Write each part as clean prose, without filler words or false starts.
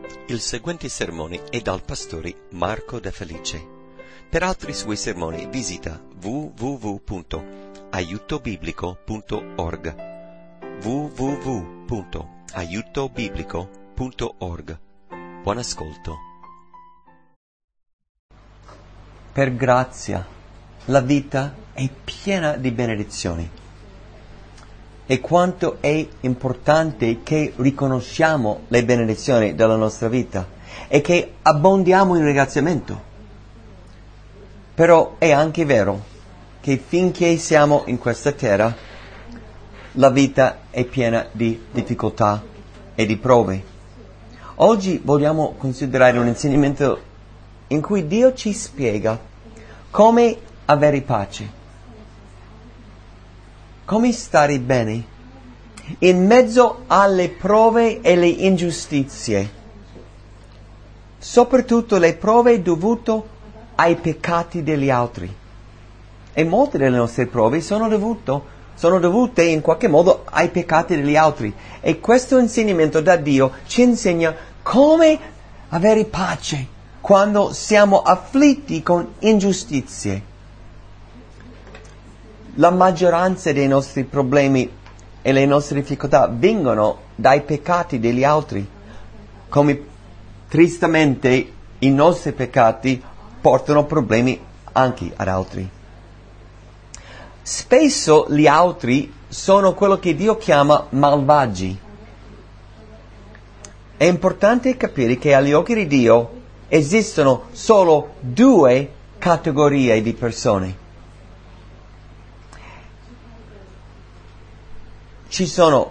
Il seguente sermone è dal pastore Marco De Felice. Per altri suoi sermoni visita www.aiutobiblico.org www.aiutobiblico.org. Buon ascolto. Per grazia, la vita è piena di benedizioni. E quanto è importante che riconosciamo le benedizioni della nostra vita e che abbondiamo in ringraziamento. Però è anche vero che finché siamo in questa terra, la vita è piena di difficoltà e di prove. Oggi vogliamo considerare un insegnamento in cui Dio ci spiega come avere pace. Come stare bene in mezzo alle prove e le ingiustizie, soprattutto le prove dovute ai peccati degli altri. E molte delle nostre prove sono dovute in qualche modo ai peccati degli altri. E questo insegnamento da Dio ci insegna come avere pace quando siamo afflitti con ingiustizie. La maggioranza dei nostri problemi e le nostre difficoltà vengono dai peccati degli altri, come tristemente i nostri peccati portano problemi anche ad altri. Spesso gli altri sono quello che Dio chiama malvagi. È importante capire che agli occhi di Dio esistono solo due categorie di persone. Ci sono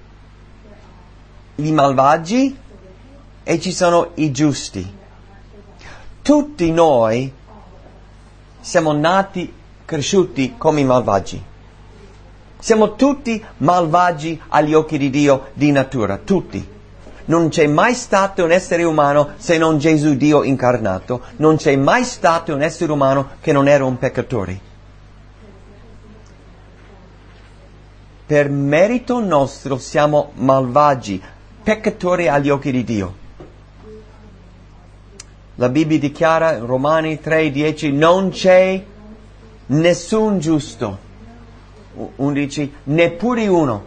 i malvagi e ci sono i giusti. Tutti noi siamo nati, cresciuti come malvagi. Siamo tutti malvagi agli occhi di Dio di natura, tutti. Non c'è mai stato un essere umano se non Gesù Dio incarnato. Non c'è mai stato un essere umano che non era un peccatore. Per merito nostro siamo malvagi, peccatori agli occhi di Dio. La Bibbia dichiara in Romani 3:10 non c'è nessun giusto. 11 neppure uno.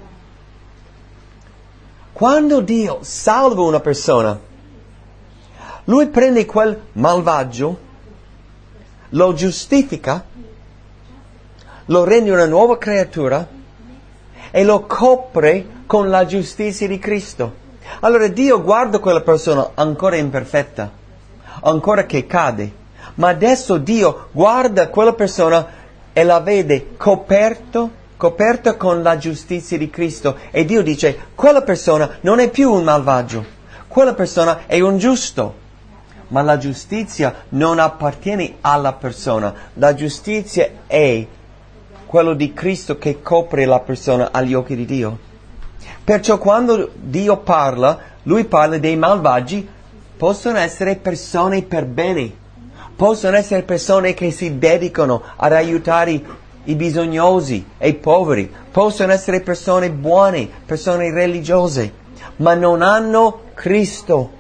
Quando Dio salva una persona, Lui prende quel malvagio, lo giustifica, lo rende una nuova creatura e lo copre con la giustizia di Cristo. Allora Dio guarda quella persona ancora imperfetta, ancora che cade, ma adesso Dio guarda quella persona e la vede coperta con la giustizia di Cristo. E Dio dice, quella persona non è più un malvagio, quella persona è un giusto. Ma la giustizia non appartiene alla persona, la giustizia è quello di Cristo che copre la persona agli occhi di Dio. Perciò quando Dio parla, Lui parla dei malvagi, possono essere persone per bene, possono essere persone che si dedicano ad aiutare i bisognosi e i poveri, possono essere persone buone, persone religiose, ma non hanno Cristo.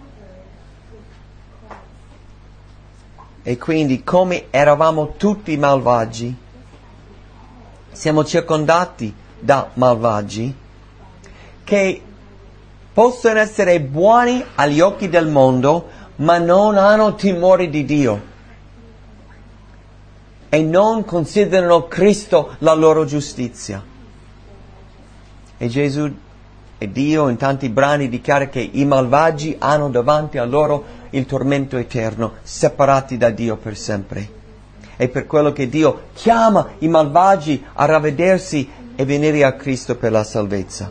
E quindi, come eravamo tutti malvagi, siamo circondati da malvagi che possono essere buoni agli occhi del mondo, ma non hanno timore di Dio e non considerano Cristo la loro giustizia. E Gesù e Dio in tanti brani dichiara che i malvagi hanno davanti a loro il tormento eterno, separati da Dio per sempre. È per quello che Dio chiama i malvagi a ravvedersi e venire a Cristo per la salvezza.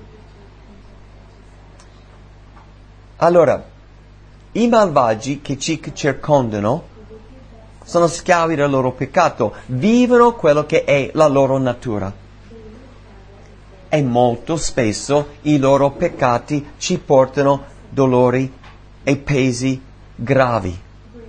Allora, i malvagi che ci circondano sono schiavi del loro peccato, vivono quello che è la loro natura. E molto spesso i loro peccati ci portano dolori e pesi gravi.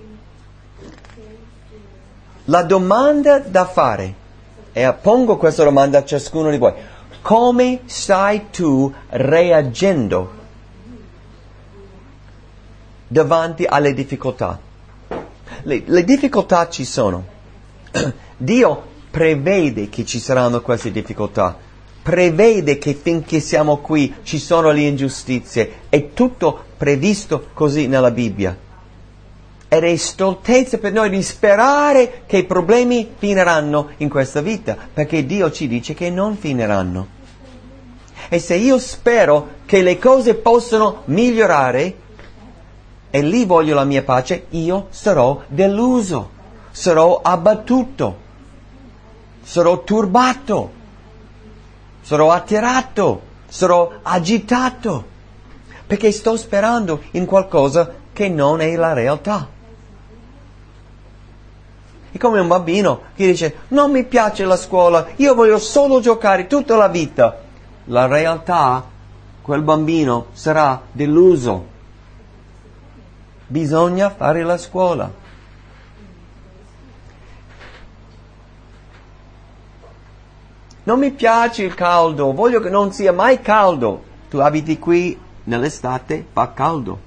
La domanda da fare, e pongo questa domanda a ciascuno di voi: come stai tu reagendo davanti alle difficoltà. Le difficoltà ci sono. Dio prevede che ci saranno queste difficoltà. Prevede che finché siamo qui ci sono le ingiustizie. È tutto previsto così nella Bibbia. Ed è stoltezza per noi di sperare che i problemi finiranno in questa vita, perché Dio ci dice che non finiranno. E se io spero che le cose possano migliorare, e lì voglio la mia pace, io sarò deluso, sarò abbattuto, sarò turbato, sarò attirato, sarò agitato, perché sto sperando in qualcosa che non è la realtà. È come un bambino che dice: non mi piace la scuola, io voglio solo giocare tutta la vita. La realtà, quel bambino sarà deluso. Bisogna fare la scuola. Non mi piace il caldo, voglio che non sia mai caldo. Tu abiti qui nell'estate, fa caldo.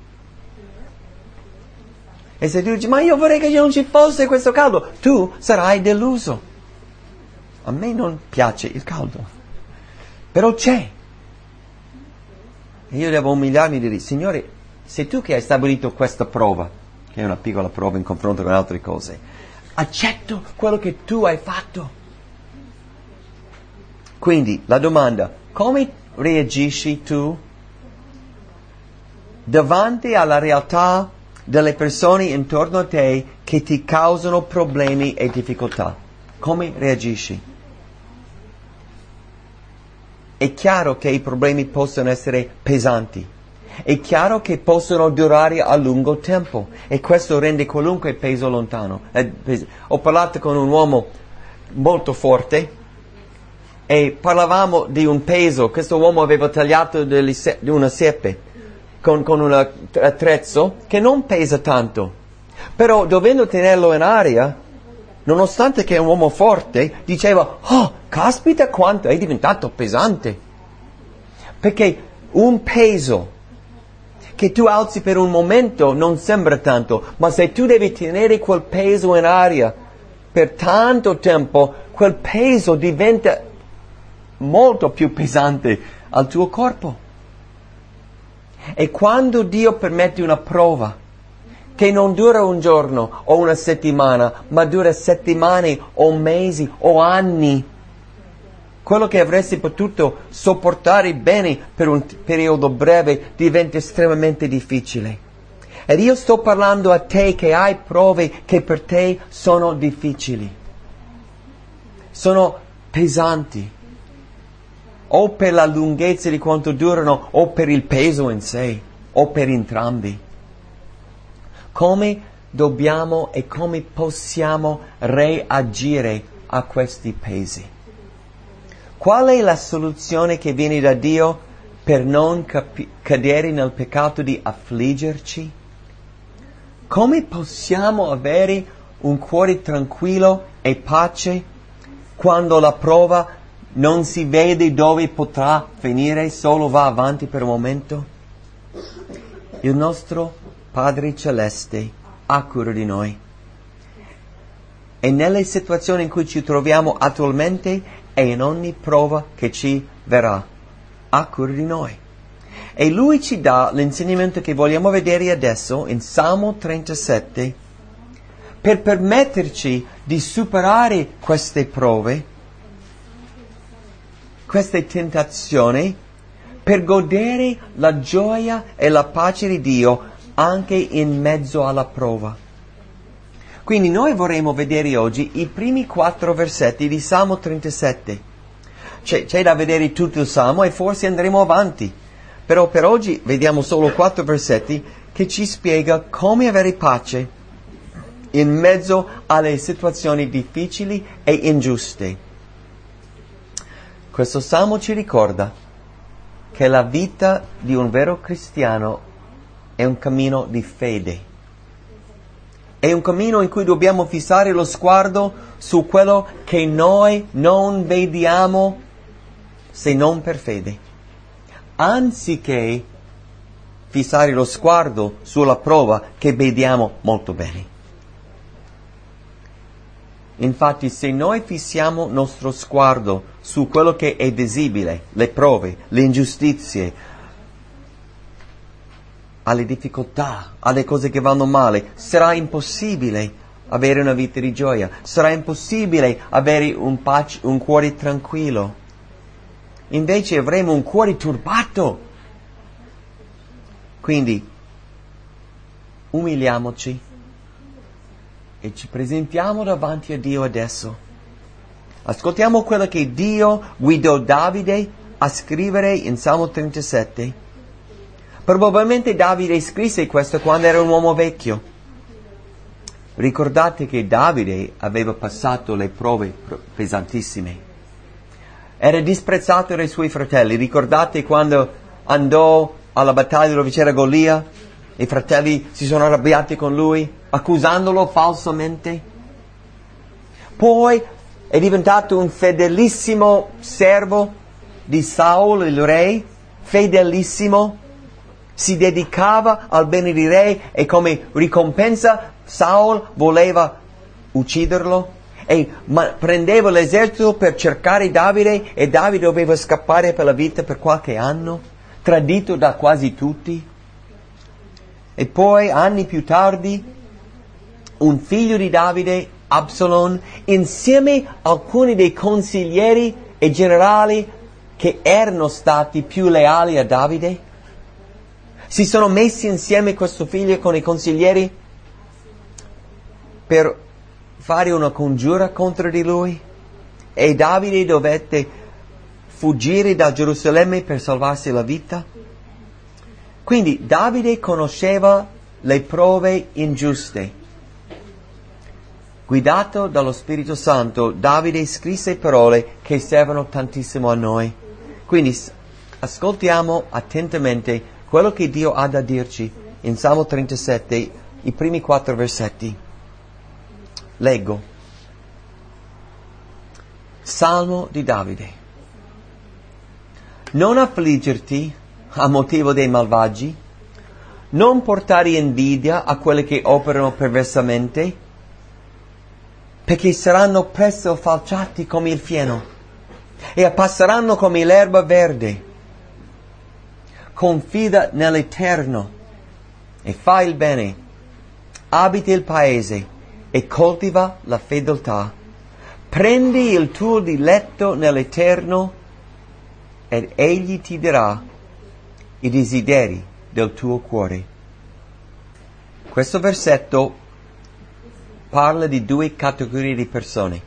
E se tu dici: ma io vorrei che non ci fosse questo caldo, tu sarai deluso. A me non piace il caldo. Però c'è. E io devo umiliarmi e dire: Signore, sei tu che hai stabilito questa prova, che è una piccola prova in confronto con altre cose. Accetto quello che tu hai fatto. Quindi la domanda: come reagisci tu davanti alla realtà delle persone intorno a te che ti causano problemi e difficoltà? Come reagisci? È chiaro che i problemi possono essere pesanti. È chiaro che possono durare a lungo tempo. E questo rende qualunque peso lontano. Ho parlato con un uomo molto forte e parlavamo di un peso. Questo uomo aveva tagliato di una siepe con un attrezzo che non pesa tanto. Però dovendo tenerlo in aria, nonostante che è un uomo forte, diceva: oh, caspita quanto è diventato pesante. Perché un peso che tu alzi per un momento non sembra tanto, ma se tu devi tenere quel peso in aria per tanto tempo, quel peso diventa molto più pesante al tuo corpo. E quando Dio permette una prova che non dura un giorno o una settimana, ma dura settimane o mesi o anni, quello che avresti potuto sopportare bene per un periodo breve diventa estremamente difficile. Ed io sto parlando a te che hai prove che per te sono difficili, sono pesanti, o per la lunghezza di quanto durano, o per il peso in sé, o per entrambi. Come dobbiamo e come possiamo reagire a questi pesi? Qual è la soluzione che viene da Dio per non cadere nel peccato di affliggerci? Come possiamo avere un cuore tranquillo e pace quando la prova non si vede dove potrà finire, solo va avanti per un momento? Il nostro Padre Celeste ha cura di noi. E nelle situazioni in cui ci troviamo attualmente e in ogni prova che ci verrà, ha cura di noi. E Lui ci dà l'insegnamento che vogliamo vedere adesso in Salmo 37 per permetterci di superare queste prove, queste tentazioni, per godere la gioia e la pace di Dio anche in mezzo alla prova. Quindi noi vorremmo vedere oggi i primi 4 versetti di Salmo 37. C'è da vedere tutto il Salmo e forse andremo avanti. Però per oggi vediamo solo 4 versetti che ci spiega come avere pace in mezzo alle situazioni difficili e ingiuste. Questo Salmo ci ricorda che la vita di un vero cristiano è un cammino di fede. È un cammino in cui dobbiamo fissare lo sguardo su quello che noi non vediamo se non per fede, anziché fissare lo sguardo sulla prova che vediamo molto bene. Infatti, se noi fissiamo il nostro sguardo su quello che è visibile, le prove, le ingiustizie, alle difficoltà, alle cose che vanno male, sarà impossibile avere una vita di gioia, sarà impossibile avere un cuore tranquillo. Invece avremo un cuore turbato. Quindi, umiliamoci e ci presentiamo davanti a Dio adesso. Ascoltiamo quello che Dio guidò Davide a scrivere in Salmo 37. Probabilmente Davide scrisse questo quando era un uomo vecchio. Ricordate che Davide aveva passato le prove pesantissime. Era disprezzato dai suoi fratelli. Ricordate quando andò alla battaglia dove c'era Golia? I fratelli si sono arrabbiati con lui, accusandolo falsamente. Poi è diventato un fedelissimo servo di Saul, il re, fedelissimo. Si dedicava al bene di re e come ricompensa Saul voleva ucciderlo e prendeva l'esercito per cercare Davide e Davide doveva scappare per la vita per qualche anno, tradito da quasi tutti. E poi, anni più tardi, un figlio di Davide, Absalom, insieme a alcuni dei consiglieri e generali che erano stati più leali a Davide, si sono messi insieme questo figlio con i consiglieri per fare una congiura contro di lui e Davide dovette fuggire da Gerusalemme per salvarsi la vita. Quindi Davide conosceva le prove ingiuste. Guidato dallo Spirito Santo, Davide scrisse parole che servono tantissimo a noi. Quindi ascoltiamo attentamente quello che Dio ha da dirci in Salmo 37, i primi 4 versetti. Leggo. Salmo di Davide. Non affliggerti a motivo dei malvagi, non portare invidia a quelli che operano perversamente, perché saranno presto falciati come il fieno e appasseranno come l'erba verde. Confida nell'Eterno e fai il bene, abita il paese e coltiva la fedeltà. Prendi il tuo diletto nell'Eterno ed Egli ti darà i desideri del tuo cuore. Questo versetto parla di due categorie di persone.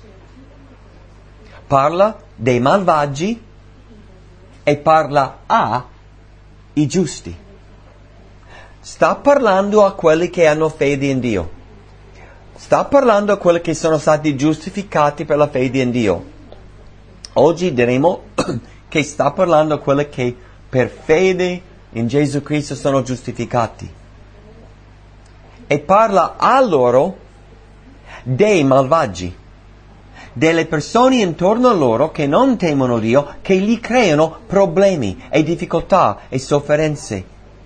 Parla dei malvagi e parla ai giusti. Sta parlando a quelli che hanno fede in Dio. Sta parlando a quelli che sono stati giustificati per la fede in Dio. Oggi diremo che sta parlando a quelli che per fede in Gesù Cristo sono giustificati. E parla a loro dei malvagi, delle persone intorno a loro che non temono Dio, che gli creano problemi e difficoltà e sofferenze.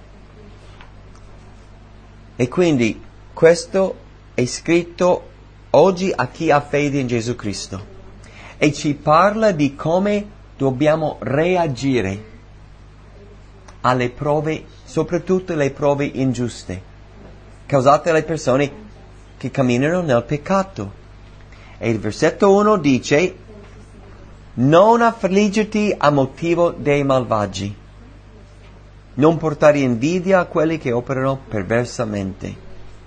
E quindi questo è scritto oggi a chi ha fede in Gesù Cristo e ci parla di come dobbiamo reagire alle prove, soprattutto le prove ingiuste, causate dalle persone che camminano nel peccato. E il versetto 1 dice: non affliggerti a motivo dei malvagi, non portare invidia a quelli che operano perversamente.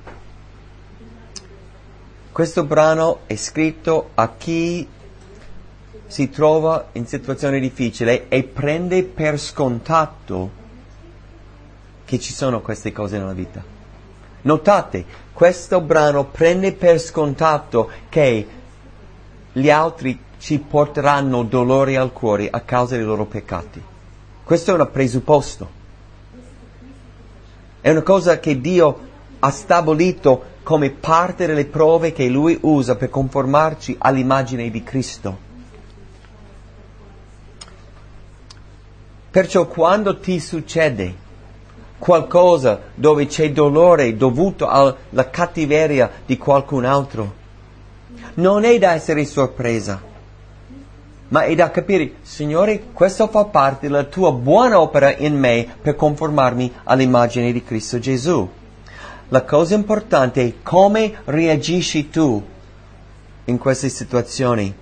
Questo brano è scritto a chi si trova in situazione difficile e prende per scontato che ci sono queste cose nella vita. Notate, questo brano prende per scontato che gli altri ci porteranno dolore al cuore a causa dei loro peccati. Questo è un presupposto. È una cosa che Dio ha stabilito come parte delle prove che Lui usa per conformarci all'immagine di Cristo. Perciò quando ti succede qualcosa dove c'è dolore dovuto alla cattiveria di qualcun altro, non è da essere sorpresa, ma è da capire, Signore, questo fa parte della tua buona opera in me per conformarmi all'immagine di Cristo Gesù. La cosa importante è come reagisci tu in queste situazioni.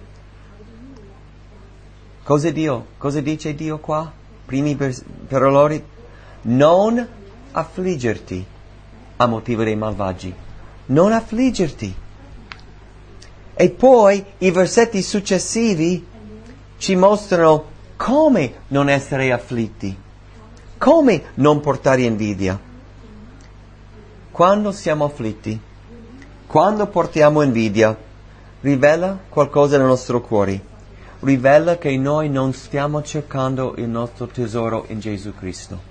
Cosa dice Dio qua? Primi paroloni. Non affliggerti a motivo dei malvagi. Non affliggerti. E poi i versetti successivi ci mostrano come non essere afflitti, come non portare invidia. Quando siamo afflitti, quando portiamo invidia, rivela qualcosa nel nostro cuore, rivela che noi non stiamo cercando il nostro tesoro in Gesù Cristo.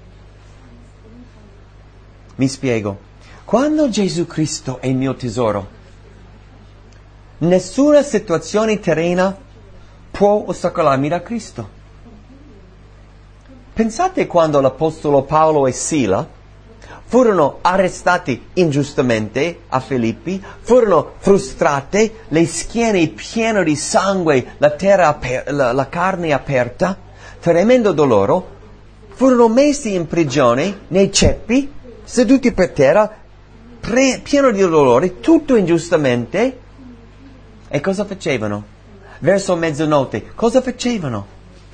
Mi spiego. Quando Gesù Cristo è il mio tesoro, nessuna situazione terrena può ostacolarmi da Cristo. Pensate quando l'Apostolo Paolo e Sila furono arrestati ingiustamente a Filippi, furono frustrate, le schiene piene di sangue, la carne aperta, tremendo dolore, furono messi in prigione nei ceppi, seduti per terra, pieno di dolore, tutto ingiustamente. E cosa facevano? Verso mezzanotte, cosa facevano?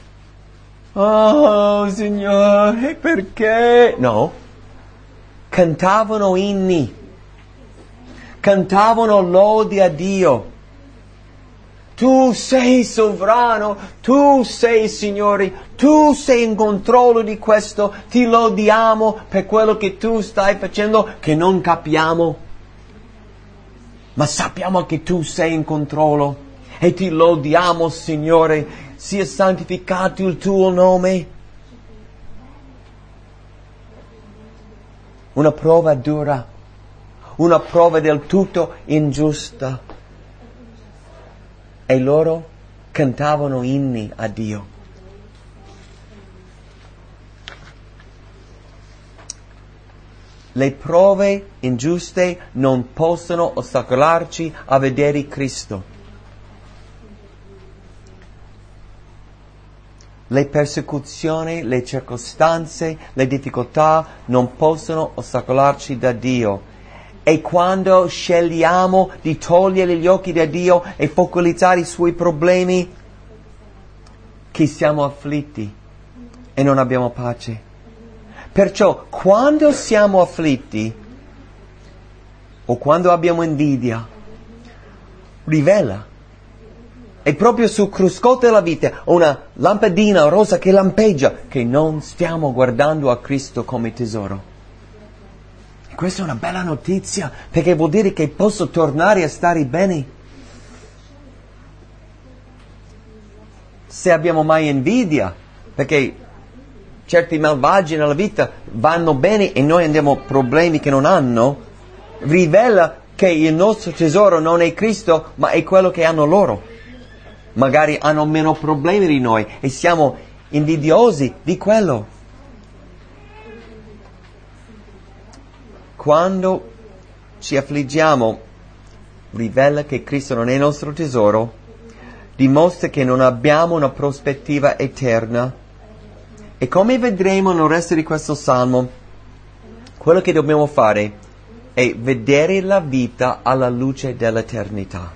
Oh, Signore, perché? No. Cantavano inni. Cantavano lodi a Dio. Tu sei sovrano, tu sei Signore, tu sei in controllo di questo, ti lodiamo per quello che tu stai facendo che non capiamo. Ma sappiamo che tu sei in controllo e ti lodiamo, Signore, sia santificato il tuo nome. Una prova dura, una prova del tutto ingiusta. E loro cantavano inni a Dio. Le prove ingiuste non possono ostacolarci a vedere Cristo. Le persecuzioni, le circostanze, le difficoltà non possono ostacolarci da Dio. E quando scegliamo di togliere gli occhi da Dio e focalizzare i suoi problemi, che siamo afflitti e non abbiamo pace. Perciò quando siamo afflitti o quando abbiamo invidia, rivela. E proprio sul cruscotto della vita una lampadina rosa che lampeggia, che non stiamo guardando a Cristo come tesoro. Questa è una bella notizia, perché vuol dire che posso tornare a stare bene. Se abbiamo mai invidia, perché certi malvagi nella vita vanno bene e noi abbiamo problemi che non hanno, rivela che il nostro tesoro non è Cristo, ma è quello che hanno loro. Magari hanno meno problemi di noi e siamo invidiosi di quello. Quando ci affliggiamo, rivela che Cristo non è il nostro tesoro, dimostra che non abbiamo una prospettiva eterna. E come vedremo nel resto di questo salmo, quello che dobbiamo fare è vedere la vita alla luce dell'eternità.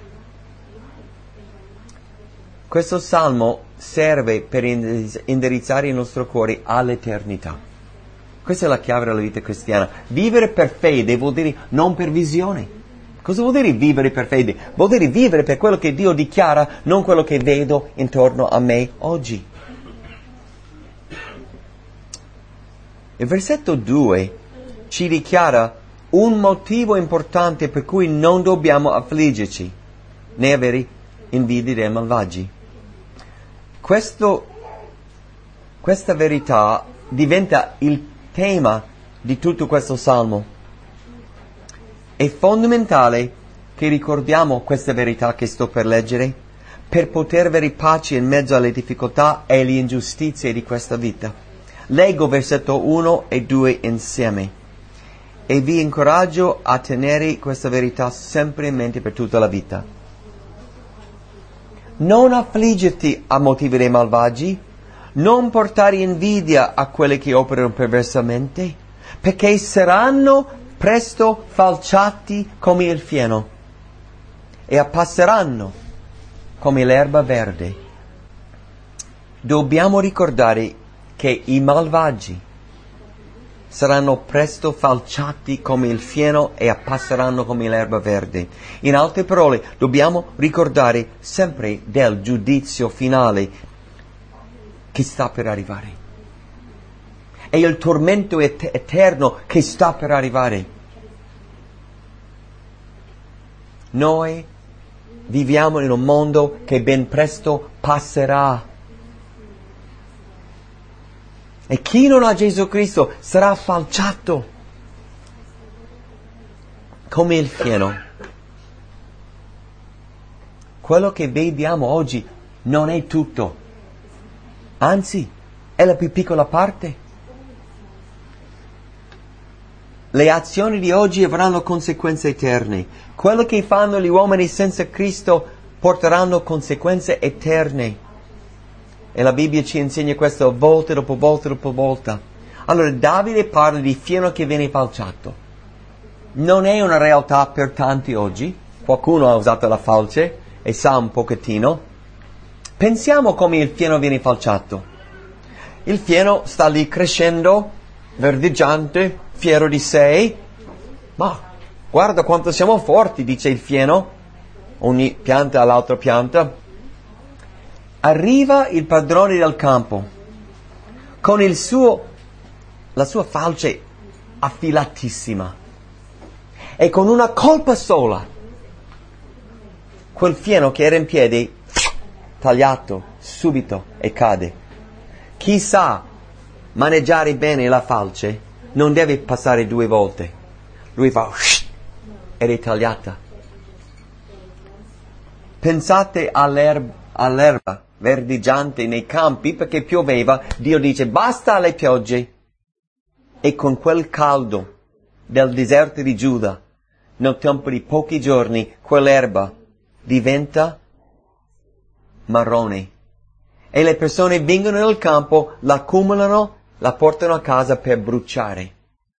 Questo salmo serve per indirizzare il nostro cuore all'eternità. Questa è la chiave della vita cristiana. Vivere per fede vuol dire non per visione. Cosa vuol dire vivere per fede? Vuol dire vivere per quello che Dio dichiara, non quello che vedo intorno a me oggi. Il versetto 2 ci dichiara un motivo importante per cui non dobbiamo affliggerci, né avere invidia dei malvagi. Questa verità diventa il tema di tutto questo salmo. È fondamentale che ricordiamo questa verità che sto per leggere per poter avere pace in mezzo alle difficoltà e alle ingiustizie di questa vita. Leggo versetto 1 e 2 insieme e vi incoraggio a tenere questa verità sempre in mente per tutta la vita. Non affliggerti a motivi dei malvagi, non portare invidia a quelli che operano perversamente, perché saranno presto falciati come il fieno e appasseranno come l'erba verde. Dobbiamo ricordare che i malvagi saranno presto falciati come il fieno e appasseranno come l'erba verde. In altre parole, dobbiamo ricordare sempre del giudizio finale che sta per arrivare. E il tormento eterno che sta per arrivare. Noi viviamo in un mondo che ben presto passerà. E chi non ha Gesù Cristo sarà falciato come il fieno. Quello che vediamo oggi non è tutto, anzi è la più piccola parte. Le azioni di oggi avranno conseguenze eterne. Quello che fanno gli uomini senza Cristo porteranno conseguenze eterne. E la Bibbia ci insegna questo volta dopo volta dopo volta. Allora Davide parla di fieno che viene falciato. Non è una realtà per tanti oggi. Qualcuno ha usato la falce e sa un pochettino. Pensiamo come il fieno viene falciato. Il fieno sta lì crescendo, verdeggiante, fiero di sé. Ma guarda quanto siamo forti, dice il fieno. Ogni pianta ha l'altra pianta. Arriva il padrone del campo con la sua falce affilatissima e con una colpa sola quel fieno che era in piedi tagliato subito e cade. Chi sa maneggiare bene la falce non deve passare 2 volte. Lui fa ed è tagliata. Pensate all'erba verdeggiante nei campi perché pioveva. Dio dice basta alle piogge, e con quel caldo del deserto di Giuda nel tempo di pochi giorni quell'erba diventa marrone e le persone vengono nel campo, la accumulano, la portano a casa per bruciare.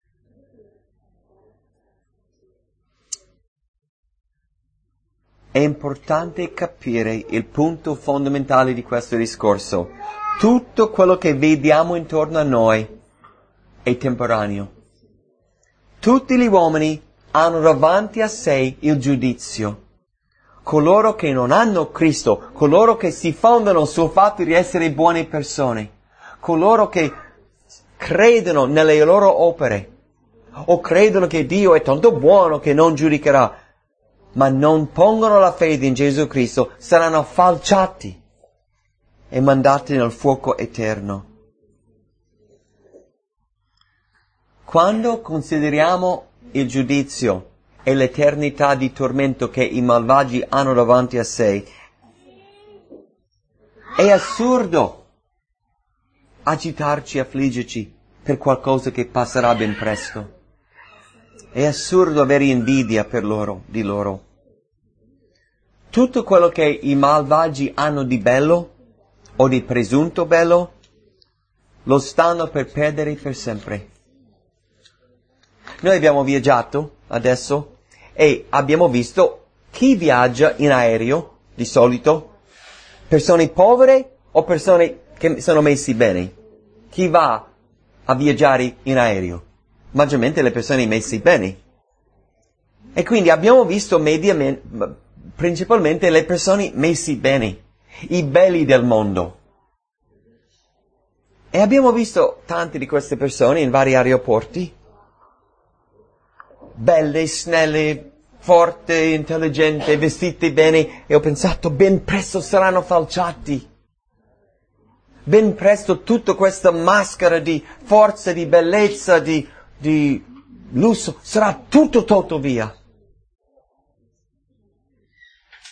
È importante capire il punto fondamentale di questo discorso. Tutto quello che vediamo intorno a noi è temporaneo. Tutti gli uomini hanno davanti a sé il giudizio. Coloro che non hanno Cristo, coloro che si fondano sul fatto di essere buone persone, coloro che credono nelle loro opere, o credono che Dio è tanto buono che non giudicherà, ma non pongono la fede in Gesù Cristo, saranno falciati e mandati nel fuoco eterno. Quando consideriamo il giudizio e l'eternità di tormento che i malvagi hanno davanti a sé, è assurdo agitarci, affliggerci per qualcosa che passerà ben presto. È assurdo avere invidia per loro, di loro. Tutto quello che i malvagi hanno di bello o di presunto bello lo stanno per perdere per sempre. Noi abbiamo viaggiato adesso e abbiamo visto chi viaggia in aereo di solito, persone povere o persone che sono messi bene. Chi va a viaggiare in aereo? Maggiormente le persone messe bene. E quindi abbiamo visto principalmente le persone messi bene, i belli del mondo. E abbiamo visto tante di queste persone in vari aeroporti, belle, snelle, forti, intelligenti, vestite bene, e ho pensato ben presto saranno falciati. Ben presto tutta questa maschera di forza, di bellezza, di lusso, sarà tutto tolto via.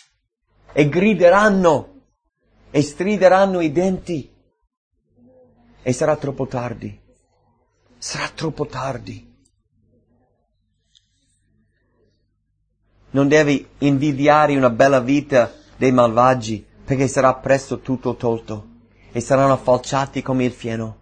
E grideranno e strideranno i denti. e sarà troppo tardi. Sarà troppo tardi. Non devi invidiare una bella vita dei malvagi, perché sarà presto tutto tolto e saranno falciati come il fieno.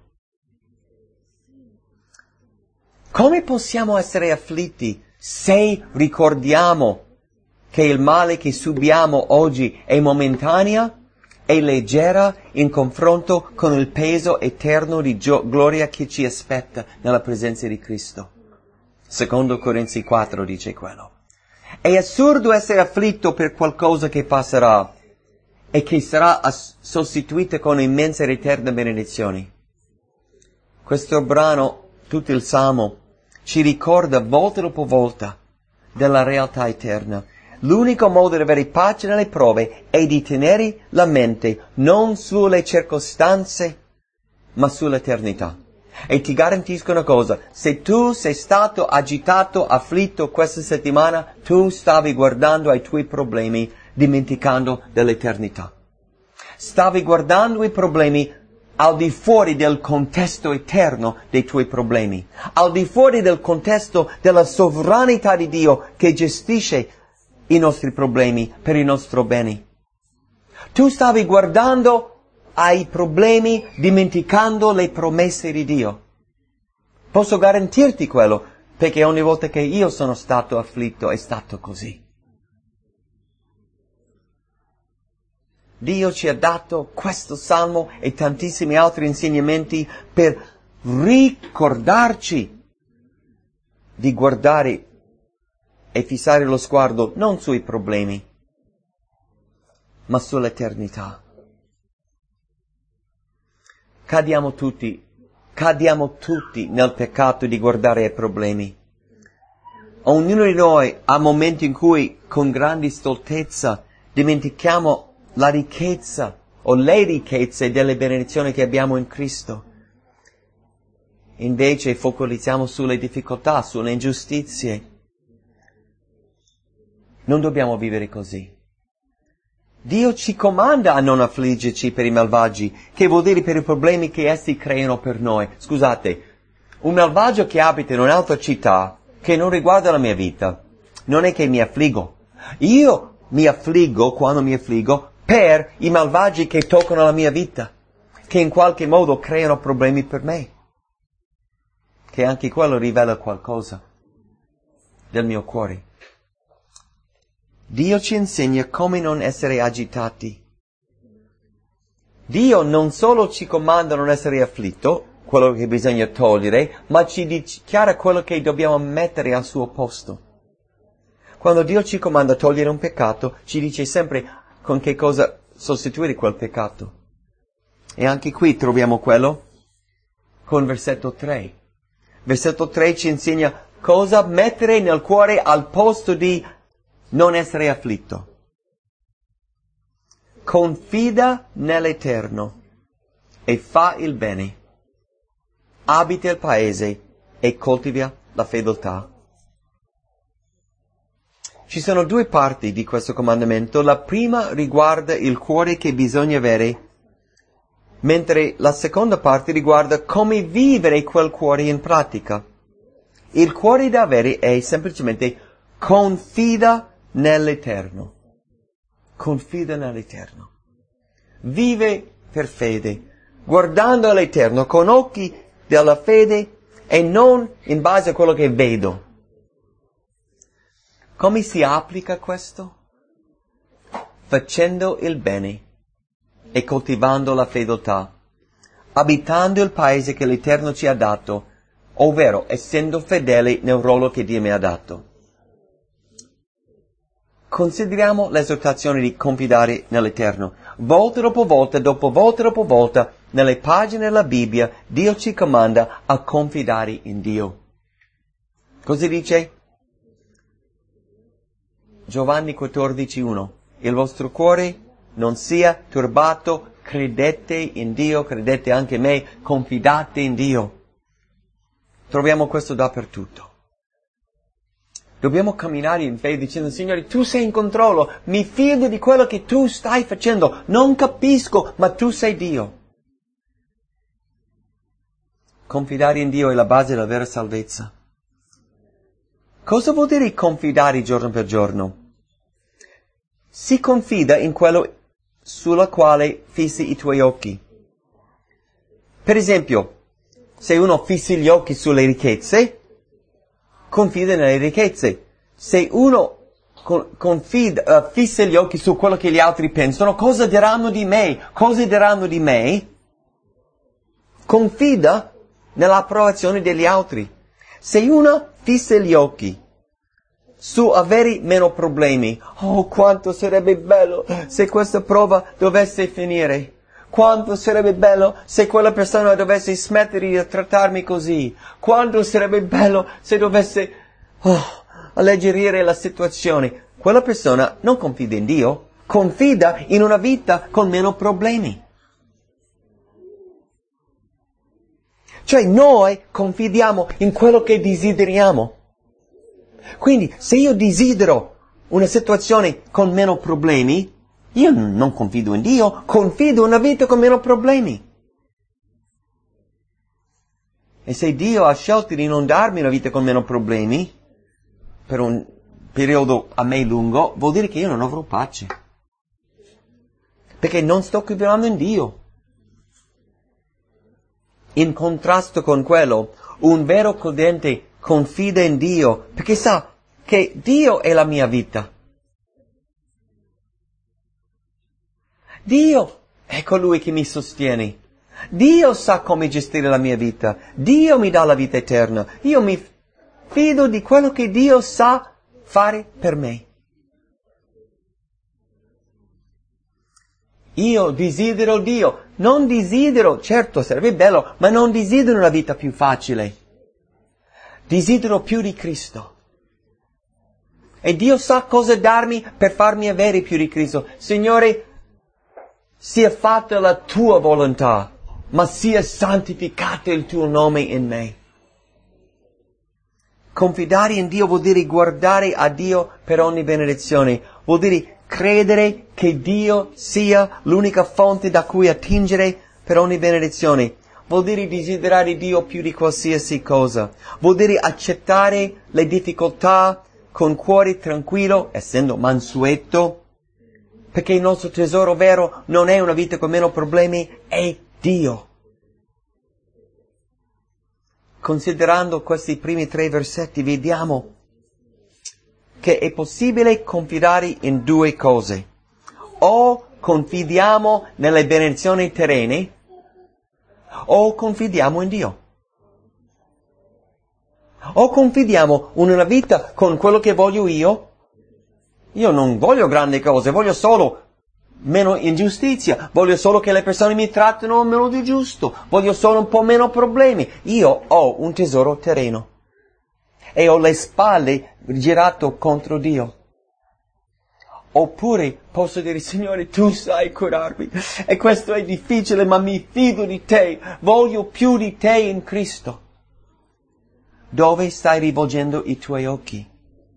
Come possiamo essere afflitti se ricordiamo che il male che subiamo oggi è momentanea e leggera in confronto con il peso eterno di gloria che ci aspetta nella presenza di Cristo? Secondo Corinzi 4 dice quello. È assurdo essere afflitto per qualcosa che passerà e che sarà sostituita con immense ed eterne benedizioni. Questo brano, tutto il Salmo, ci ricorda volta dopo volta della realtà eterna. L'unico modo di avere pace nelle prove è di tenere la mente non sulle circostanze, ma sull'eternità. E ti garantisco una cosa, se tu sei stato agitato, afflitto questa settimana, tu stavi guardando ai tuoi problemi, dimenticando dell'eternità. Stavi guardando i problemi al di fuori del contesto eterno dei tuoi problemi, al di fuori del contesto della sovranità di Dio che gestisce i nostri problemi per il nostro bene. Tu stavi guardando ai problemi dimenticando le promesse di Dio. Posso garantirti quello, perché ogni volta che io sono stato afflitto è stato così. Dio ci ha dato questo salmo e tantissimi altri insegnamenti per ricordarci di guardare e fissare lo sguardo non sui problemi, ma sull'eternità. Cadiamo tutti nel peccato di guardare ai problemi. Ognuno di noi ha momenti in cui con grande stoltezza dimentichiamo la ricchezza o le ricchezze delle benedizioni che abbiamo in Cristo. Invece focalizziamo sulle difficoltà, sulle ingiustizie. Non dobbiamo vivere così. Dio ci comanda a non affliggerci per i malvagi, che vuol dire per i problemi che essi creano per noi. Scusate, un malvagio che abita in un'altra città, che non riguarda la mia vita, non è che mi affliggo. Io mi affliggo quando mi affliggo per i malvagi che toccano la mia vita, che in qualche modo creano problemi per me. Che anche quello rivela qualcosa del mio cuore. Dio ci insegna come non essere agitati. Dio non solo ci comanda a non essere afflitto, quello che bisogna togliere, ma ci dichiara quello che dobbiamo mettere al suo posto. Quando Dio ci comanda a togliere un peccato, ci dice sempre con che cosa sostituire quel peccato. E anche qui troviamo quello con versetto 3. Versetto 3 ci insegna cosa mettere nel cuore al posto di non essere afflitto. Confida nell'Eterno e fa il bene. Abita il paese e coltiva la fedeltà. Ci sono due parti di questo comandamento. La prima riguarda il cuore che bisogna avere, mentre la seconda parte riguarda come vivere quel cuore in pratica. Il cuore da avere è semplicemente confida nell'Eterno. Confida nell'Eterno. Vive per fede, guardando all'Eterno con occhi della fede e non in base a quello che vedo. Come si applica questo? Facendo il bene e coltivando la fedeltà, abitando il paese che l'Eterno ci ha dato, ovvero essendo fedeli nel ruolo che Dio mi ha dato. Consideriamo l'esortazione di confidare nell'Eterno. Volta dopo volta, nelle pagine della Bibbia, Dio ci comanda a confidare in Dio. Cosa dice? Giovanni 14:1. Il vostro cuore non sia turbato, credete in Dio, credete anche in me, confidate in Dio. Troviamo questo dappertutto. Dobbiamo camminare in fede dicendo, Signore, tu sei in controllo, mi fido di quello che tu stai facendo, non capisco, ma tu sei Dio. confidare in Dio è la base della vera salvezza. Cosa vuol dire confidare giorno per giorno? Si confida in quello sulla quale fissi i tuoi occhi. Per esempio, se uno fissi gli occhi sulle ricchezze, confida nelle ricchezze. Se uno fissa gli occhi su quello che gli altri pensano, cosa diranno di me? Cosa diranno di me? Confida nell'approvazione degli altri. Se uno fissa gli occhi su avere meno problemi, oh, quanto sarebbe bello se questa prova dovesse finire. Quanto sarebbe bello se quella persona dovesse smettere di trattarmi così. Quanto sarebbe bello se dovesse alleggerire la situazione. Quella persona non confida in Dio, confida in una vita con meno problemi. Cioè noi confidiamo in quello che desideriamo. Quindi se io desidero una situazione con meno problemi, io non confido in Dio, confido in una vita con meno problemi. E se Dio ha scelto di non darmi una vita con meno problemi, per un periodo a me lungo, vuol dire che io non avrò pace. Perché non sto confidando in Dio. In contrasto con quello, un vero credente confida in Dio, perché sa che Dio è la mia vita. Dio è colui che mi sostiene. Dio sa come gestire la mia vita. Dio mi dà la vita eterna. Io mi fido di quello che Dio sa fare per me. Io desidero Dio. Non desidero, certo sarebbe bello, ma non desidero una vita più facile. Desidero più di Cristo. E Dio sa cosa darmi per farmi avere più di Cristo. Signore, sia fatta la tua volontà, ma sia santificato il tuo nome in me. Confidare in Dio vuol dire guardare a Dio per ogni benedizione. Vuol dire credere che Dio sia l'unica fonte da cui attingere per ogni benedizione. Vuol dire desiderare Dio più di qualsiasi cosa. Vuol dire accettare le difficoltà con cuore tranquillo, essendo mansueto, perché il nostro tesoro vero non è una vita con meno problemi, è Dio. Considerando questi primi 3 versetti, vediamo che è possibile confidare in 2 cose. O confidiamo nelle benedizioni terrene, o confidiamo in Dio. O confidiamo in una vita con quello che voglio io. Io non voglio grandi cose, voglio solo meno ingiustizia, voglio solo che le persone mi trattino meno di giusto, voglio solo un po' meno problemi. Io ho un tesoro terreno e ho le spalle girate contro Dio. Oppure posso dire, Signore, tu sai curarmi e questo è difficile, ma mi fido di te, voglio più di te in Cristo. Dove stai rivolgendo i tuoi occhi?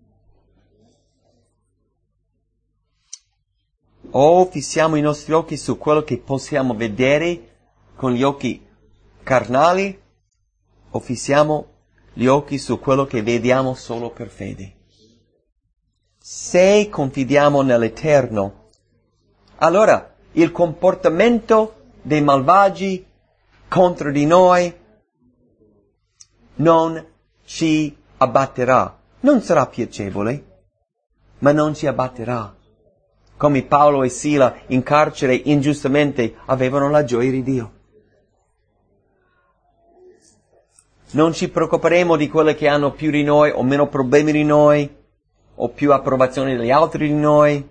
O fissiamo i nostri occhi su quello che possiamo vedere con gli occhi carnali, o fissiamo gli occhi su quello che vediamo solo per fede. Se confidiamo nell'Eterno, allora il comportamento dei malvagi contro di noi non ci abbatterà. Non sarà piacevole, ma non ci abbatterà. Come Paolo e Sila in carcere ingiustamente avevano la gioia di Dio. Non ci preoccuperemo di quelle che hanno più di noi o meno problemi di noi o più approvazione degli altri di noi.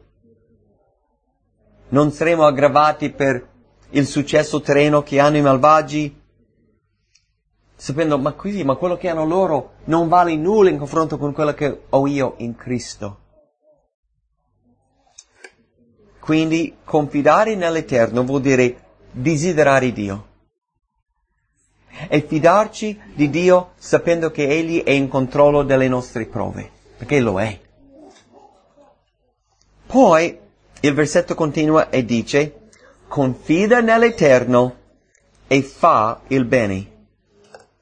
Non saremo aggravati per il successo terreno che hanno i malvagi, sapendo, ma quello che hanno loro non vale nulla in confronto con quello che ho io in Cristo. Quindi confidare nell'Eterno vuol dire desiderare Dio e fidarci di Dio sapendo che Egli è in controllo delle nostre prove, perché lo è. Poi il versetto continua e dice, confida nell'Eterno e fa il bene.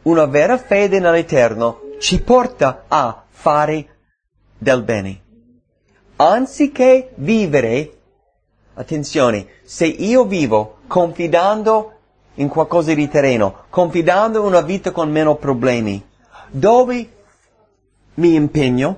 una vera fede nell'Eterno ci porta a fare del bene. Anziché vivere, attenzione, se io vivo confidando in qualcosa di terreno, confidando in una vita con meno problemi, dove mi impegno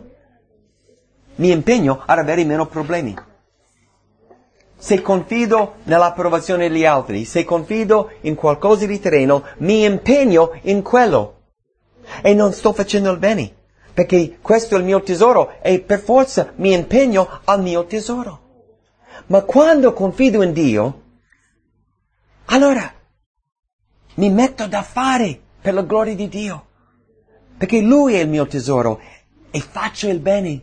ad avere meno problemi. Se confido nell'approvazione degli altri, se confido in qualcosa di terreno, mi impegno in quello. E non sto facendo il bene, perché questo è il mio tesoro e per forza mi impegno al mio tesoro. Ma quando confido in Dio, allora mi metto da fare per la gloria di Dio, perché Lui è il mio tesoro e faccio il bene.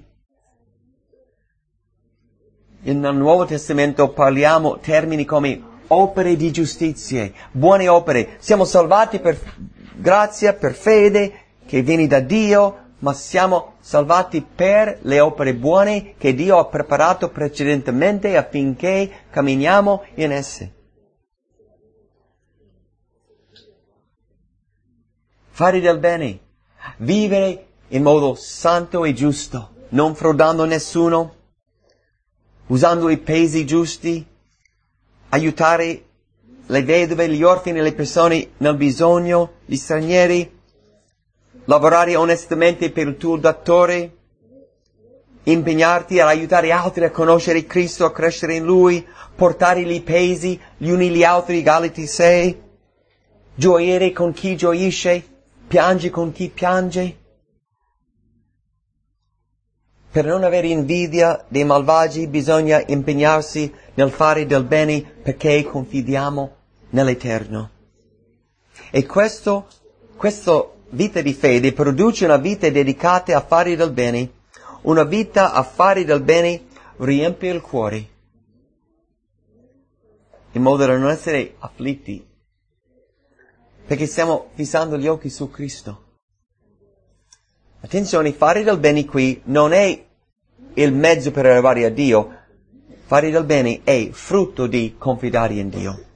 Nel Nuovo Testamento parliamo termini come opere di giustizia, buone opere. Siamo salvati per grazia, per fede, che viene da Dio, ma siamo salvati per le opere buone che Dio ha preparato precedentemente affinché camminiamo in esse. Fare del bene, vivere in modo santo e giusto, non frodando nessuno, usando i pesi giusti, aiutare le vedove, gli orfani, le persone nel bisogno, gli stranieri, lavorare onestamente per il tuo datore, impegnarti ad aiutare altri a conoscere Cristo, a crescere in Lui, portare i pesi gli uni gli altri, Galati 6, gioire con chi gioisce, piange con chi piange. Per non avere invidia dei malvagi bisogna impegnarsi nel fare del bene perché confidiamo nell'Eterno. E questa vita di fede produce una vita dedicata a fare del bene. Una vita a fare del bene riempie il cuore, in modo da non essere afflitti, perché stiamo fissando gli occhi su Cristo. Attenzione, fare del bene qui non è il mezzo per arrivare a Dio. Fare del bene è frutto di confidare in Dio.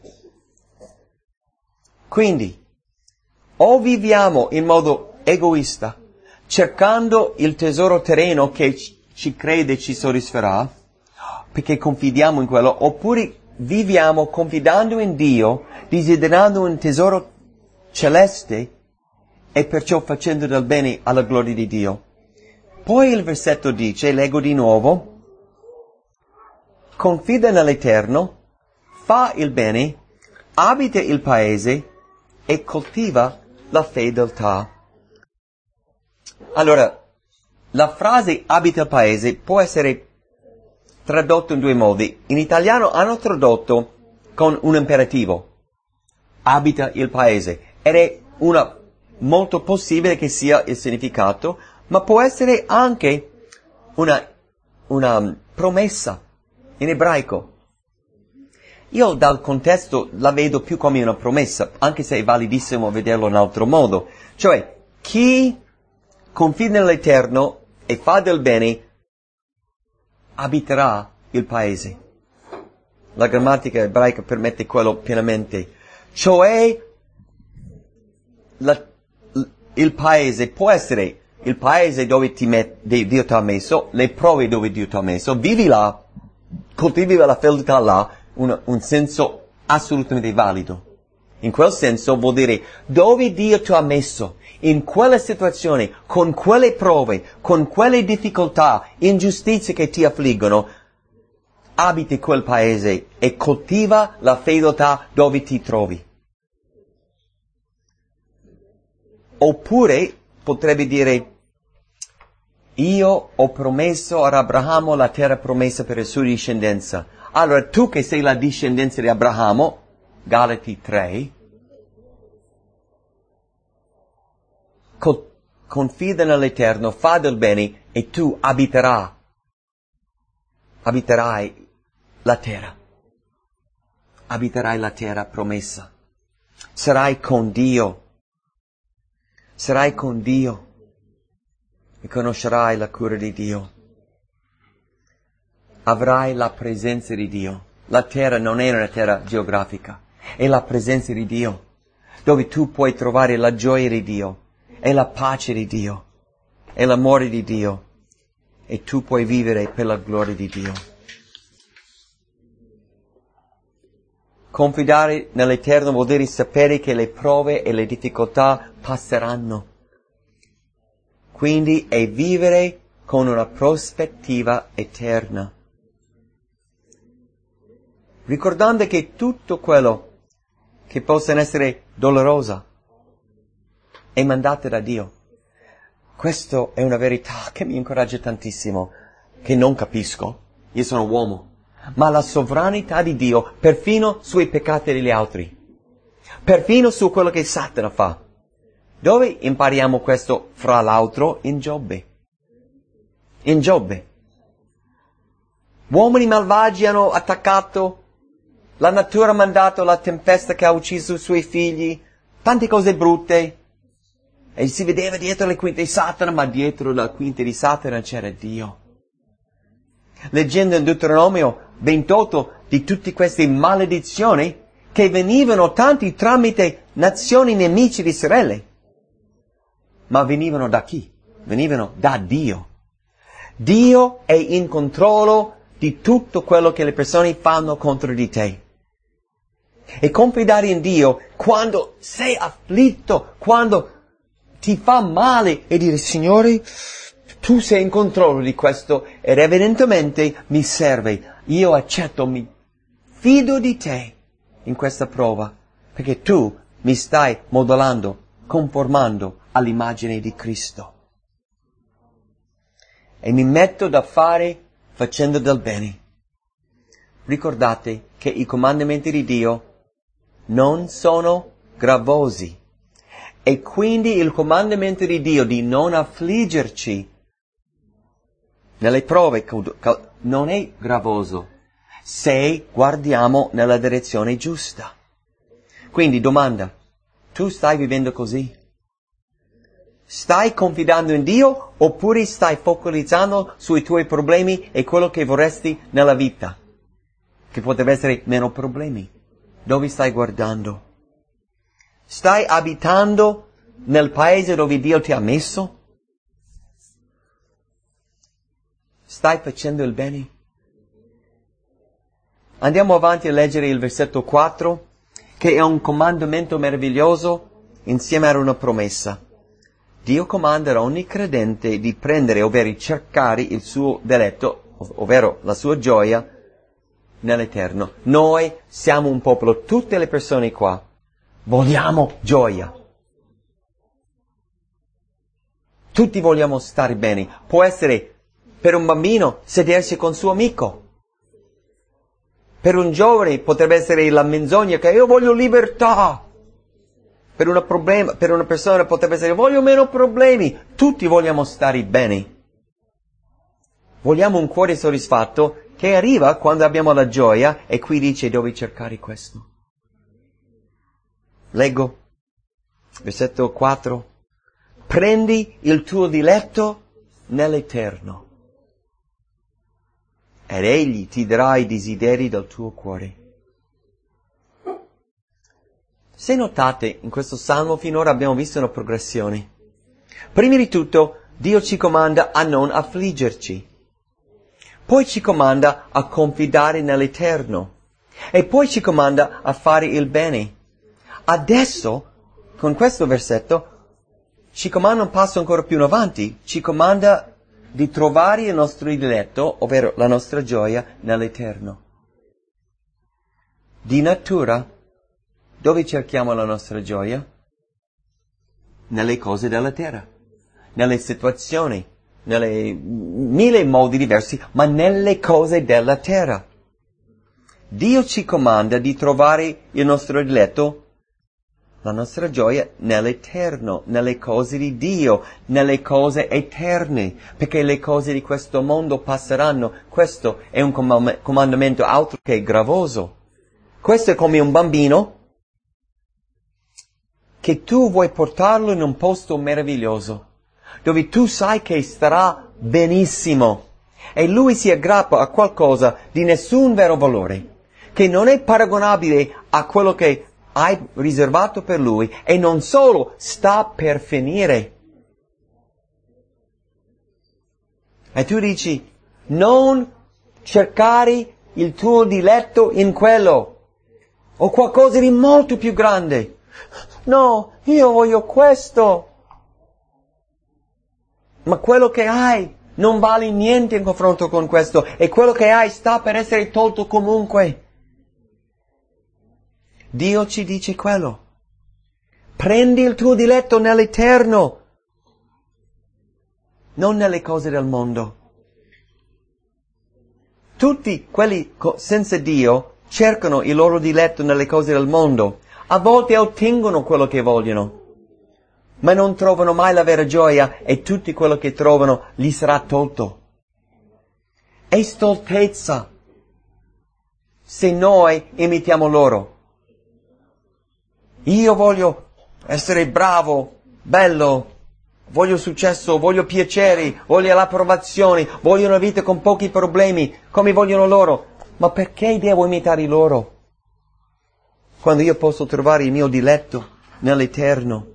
Quindi, o viviamo in modo egoista, cercando il tesoro terreno che ci crede ci soddisferà, perché confidiamo in quello, oppure viviamo confidando in Dio, desiderando un tesoro celeste, e perciò facendo del bene alla gloria di Dio. Poi il versetto dice, leggo di nuovo, confida nell'Eterno, fa il bene, abita il paese e coltiva la fedeltà. Allora, la frase abita il paese può essere tradotta in due modi. In italiano hanno tradotto con un imperativo, abita il paese, ed è molto possibile che sia il significato, ma può essere anche una promessa in ebraico. Io dal contesto la vedo più come una promessa, anche se è validissimo vederlo in altro modo. Cioè, chi confida nell'Eterno e fa del bene, abiterà il paese. La grammatica ebraica permette quello pienamente. Cioè, il paese può essere il paese dove Dio ti ha messo, le prove dove Dio ti ha messo, vivi là, coltivi la fedeltà là, un senso assolutamente valido. In quel senso vuol dire dove Dio ti ha messo, in quella situazione, con quelle prove, con quelle difficoltà, ingiustizie che ti affliggono, abiti quel paese e coltiva la fedeltà dove ti trovi. Oppure potrebbe dire, io ho promesso ad Abramo la terra promessa per la sua discendenza. Allora tu che sei la discendenza di Abramo, Galati 3, confida nell'Eterno, fa del bene e tu abiterai la terra. Abiterai la terra promessa. Sarai con Dio. Sarai con Dio e conoscerai la cura di Dio. Avrai la presenza di Dio. La terra non è una terra geografica, è la presenza di Dio. dove tu puoi trovare la gioia di Dio, e la pace di Dio, e l'amore di Dio, e tu puoi vivere per la gloria di Dio. Confidare nell'Eterno vuol dire sapere che le prove e le difficoltà passeranno. Quindi è vivere con una prospettiva eterna. Ricordando che tutto quello che possa essere dolorosa è mandato da Dio. Questa è una verità che mi incoraggia tantissimo, che non capisco. Io sono uomo. Ma la sovranità di Dio, perfino sui peccati degli altri, perfino su quello che Satana fa. Dove impariamo questo fra l'altro? In Giobbe. In Giobbe. Uomini malvagi hanno attaccato, la natura ha mandato la tempesta che ha ucciso i suoi figli, tante cose brutte. E si vedeva dietro le quinte di Satana, ma dietro la quinte di Satana c'era Dio. Leggendo in Deuteronomio 28 di tutte queste maledizioni che venivano tanti tramite nazioni nemici di Israele. Ma venivano da chi? Venivano da Dio. Dio è in controllo di tutto quello che le persone fanno contro di te. E confidare in Dio quando sei afflitto, quando ti fa male, e dire: Signore, tu sei in controllo di questo ed evidentemente mi serve. Io accetto, mi fido di te in questa prova, perché tu mi stai modellando, conformando all'immagine di Cristo. E mi metto da fare facendo del bene. Ricordate che i comandamenti di Dio non sono gravosi. E quindi il comandamento di Dio di non affliggerci nelle prove non è gravoso se guardiamo nella direzione giusta. Quindi domanda: tu stai vivendo così? Stai confidando in Dio oppure stai focalizzando sui tuoi problemi e quello che vorresti nella vita? Che potrebbe essere meno problemi. Dove stai guardando? Stai abitando nel paese dove Dio ti ha messo? Stai facendo il bene? Andiamo avanti a leggere il versetto 4, che è un comandamento meraviglioso insieme a una promessa. Dio comanda a ogni credente di prendere, ovvero cercare il suo diletto, ovvero la sua gioia, nell'Eterno. Noi siamo un popolo, tutte le persone qua vogliamo gioia. Tutti vogliamo stare bene. Può essere per un bambino sedersi con suo amico. Per un giovane potrebbe essere la menzogna che io voglio libertà. Per una persona potrebbe essere voglio meno problemi. Tutti vogliamo stare bene. Vogliamo un cuore soddisfatto che arriva quando abbiamo la gioia, e qui dice dove cercare questo. Leggo, versetto 4. Prendi il tuo diletto nell'Eterno, ed Egli ti darà i desideri del tuo cuore. Se notate, in questo salmo finora abbiamo visto una progressione. Prima di tutto, Dio ci comanda a non affliggerci. Poi ci comanda a confidare nell'Eterno. E poi ci comanda a fare il bene. Adesso, con questo versetto, ci comanda un passo ancora più in avanti. Ci comanda di trovare il nostro diletto, ovvero la nostra gioia, nell'Eterno. Di natura, dove cerchiamo la nostra gioia? Nelle cose della terra, nelle situazioni, nelle mille modi diversi, ma nelle cose della terra. Dio ci comanda di trovare il nostro diletto, la nostra gioia, nell'Eterno, nelle cose di Dio, nelle cose eterne, perché le cose di questo mondo passeranno. Questo è un comandamento altro che gravoso. Questo è come un bambino che tu vuoi portarlo in un posto meraviglioso, dove tu sai che starà benissimo, e lui si aggrappa a qualcosa di nessun vero valore, che non è paragonabile a quello che hai riservato per Lui, e non solo, sta per finire. E tu dici, non cercare il tuo diletto in quello, o qualcosa di molto più grande. No, io voglio questo. Ma quello che hai non vale niente in confronto con questo, e quello che hai sta per essere tolto comunque. Dio ci dice quello. Prendi il tuo diletto nell'eterno, non nelle cose del mondo. Tutti quelli senza Dio cercano il loro diletto nelle cose del mondo. A volte ottengono quello che vogliono, ma non trovano mai la vera gioia, e tutto quello che trovano gli sarà tolto. È stoltezza se noi imitiamo loro. Io voglio essere bravo, bello, voglio successo, voglio piaceri, voglio l'approvazione, voglio una vita con pochi problemi, come vogliono loro. Ma perché devo imitare loro, quando io posso trovare il mio diletto nell'eterno?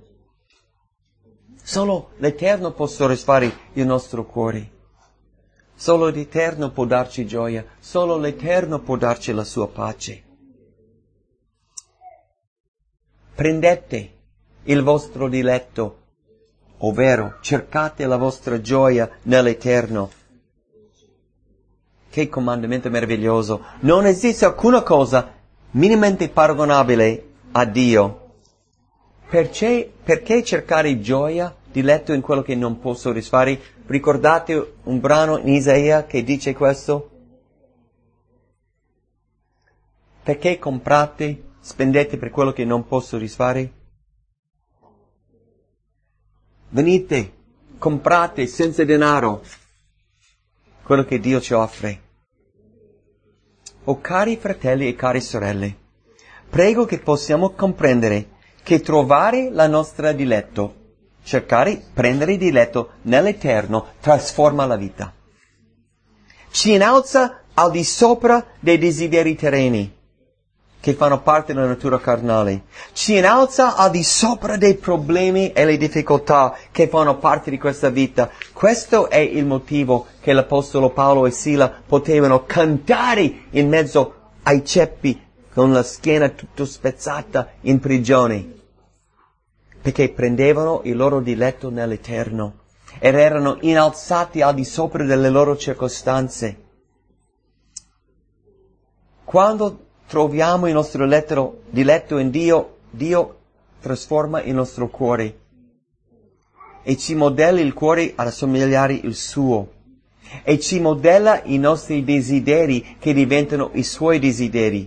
Solo l'Eterno può soddisfare il nostro cuore. Solo l'Eterno può darci gioia. Solo l'Eterno può darci la sua pace. Prendete il vostro diletto, ovvero cercate la vostra gioia nell'Eterno. Che comandamento meraviglioso! Non esiste alcuna cosa minimamente paragonabile a Dio. Perché cercare gioia, diletto in quello che non può soddisfare? Ricordate un brano in Isaia che dice questo? Perché comprate, spendete per quello che non può soddisfare? Venite, comprate senza denaro quello che Dio ci offre. Oh cari fratelli e cari sorelle, prego che possiamo comprendere che trovare la nostra diletto, prendere diletto nell'Eterno, trasforma la vita. Ci innalza al di sopra dei desideri terreni, che fanno parte della natura carnale. Ci innalza al di sopra dei problemi e le difficoltà che fanno parte di questa vita. Questo è il motivo che l'Apostolo Paolo e Sila potevano cantare in mezzo ai ceppi, con la schiena tutto spezzata in prigione, perché prendevano il loro diletto nell'Eterno ed erano innalzati al di sopra delle loro circostanze. Quando troviamo il nostro diletto in Dio, Dio trasforma il nostro cuore e ci modella il cuore ad assomigliare il suo, e ci modella i nostri desideri che diventano i suoi desideri.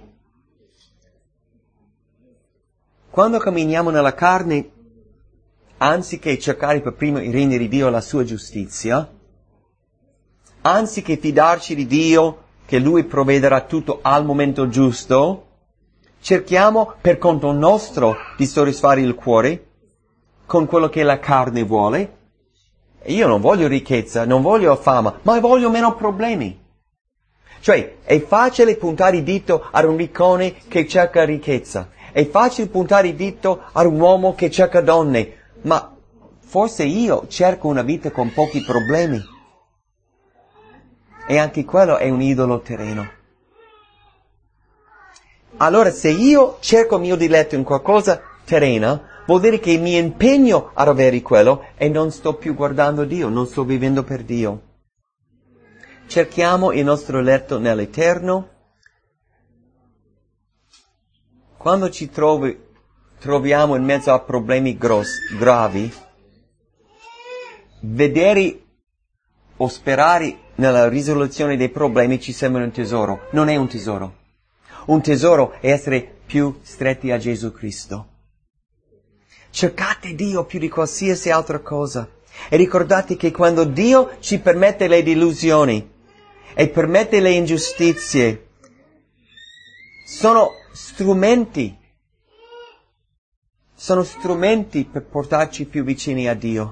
Quando camminiamo nella carne, anziché cercare per primo il regno di Dio e la sua giustizia, anziché fidarci di Dio che Lui provvederà tutto al momento giusto, cerchiamo per conto nostro di soddisfare il cuore con quello che la carne vuole. Io non voglio ricchezza, non voglio fama, ma voglio meno problemi. Cioè, è facile puntare il dito ad un riccone che cerca ricchezza. È facile puntare il dito ad un uomo che cerca donne, ma forse io cerco una vita con pochi problemi. E anche quello è un idolo terreno. Allora, se io cerco il mio diletto in qualcosa terrena, vuol dire che mi impegno ad avere quello e non sto più guardando Dio, non sto vivendo per Dio. Cerchiamo il nostro diletto nell'Eterno. Quando ci troviamo in mezzo a problemi gravi, vedere o sperare nella risoluzione dei problemi ci sembra un tesoro. Non è un tesoro. Un tesoro è essere più stretti a Gesù Cristo. Cercate Dio più di qualsiasi altra cosa. E ricordate che quando Dio ci permette le delusioni e permette le ingiustizie, sono strumenti per portarci più vicini a Dio.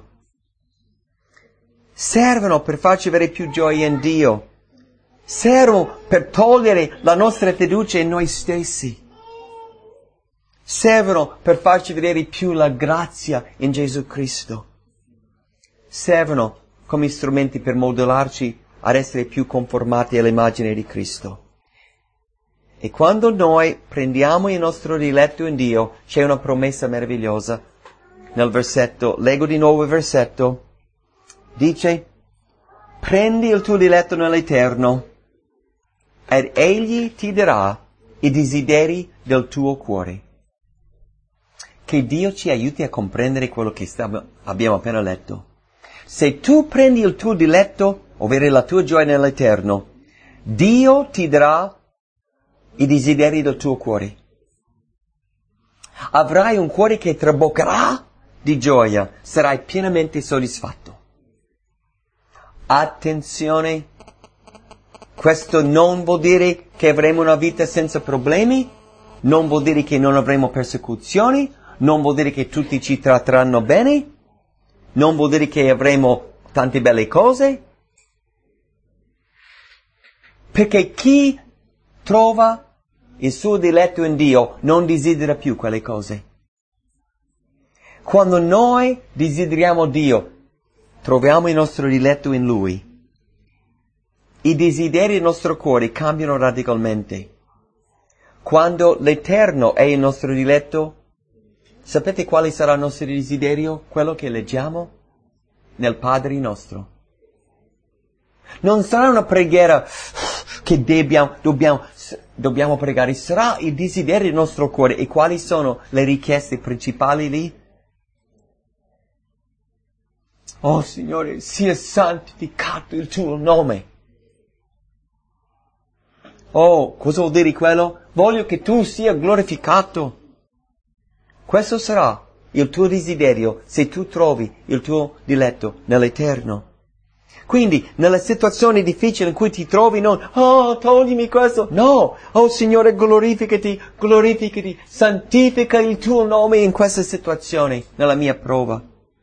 Servono per farci avere più gioia in Dio. Servono per togliere la nostra fiducia in noi stessi. servono per farci vedere più la grazia in Gesù Cristo. Servono come strumenti per modellarci ad essere più conformati all'immagine di Cristo. E quando noi prendiamo il nostro diletto in Dio, c'è una promessa meravigliosa. Nel versetto, leggo di nuovo il versetto, dice, prendi il tuo diletto nell'Eterno, ed Egli ti darà i desideri del tuo cuore. Che Dio ci aiuti a comprendere quello che abbiamo appena letto. Se tu prendi il tuo diletto, ovvero la tua gioia nell'Eterno, Dio ti darà i desideri del tuo cuore. Avrai un cuore che traboccherà di gioia, sarai pienamente soddisfatto. Attenzione, questo non vuol dire che avremo una vita senza problemi, non vuol dire che non avremo persecuzioni, non vuol dire che tutti ci tratteranno bene, non vuol dire che avremo tante belle cose, perché chi trova il suo diletto in Dio non desidera più quelle cose. Quando noi desideriamo Dio, troviamo il nostro diletto in Lui. I desideri del nostro cuore cambiano radicalmente. Quando l'Eterno è il nostro diletto, sapete quale sarà il nostro desiderio? Quello che leggiamo nel Padre nostro. Non sarà una preghiera che dobbiamo pregare, sarà il desiderio del nostro cuore. E quali sono le richieste principali lì? Oh Signore, sia santificato il tuo nome. Oh, cosa vuol dire quello? Voglio che tu sia glorificato. Questo sarà il tuo desiderio se tu trovi il tuo diletto nell'Eterno. Quindi, nelle situazioni difficili in cui ti trovi, non, oh, toglimi questo. No, oh Signore, glorificati, santifica il tuo nome in questa situazione, nella mia prova.